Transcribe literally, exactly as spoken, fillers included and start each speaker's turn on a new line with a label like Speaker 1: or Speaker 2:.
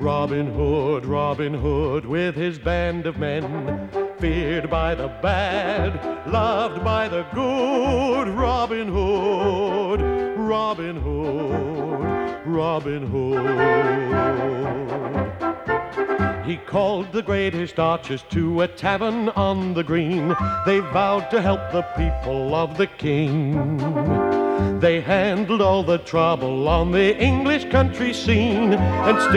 Speaker 1: Robin Hood, Robin Hood, with his band of men, feared by the bad, loved by the good. Robin Hood, Robin Hood, Robin Hood. He called the greatest archers to a tavern on the green. They vowed to help the people of the king. They handled all the trouble on the English country scene, and still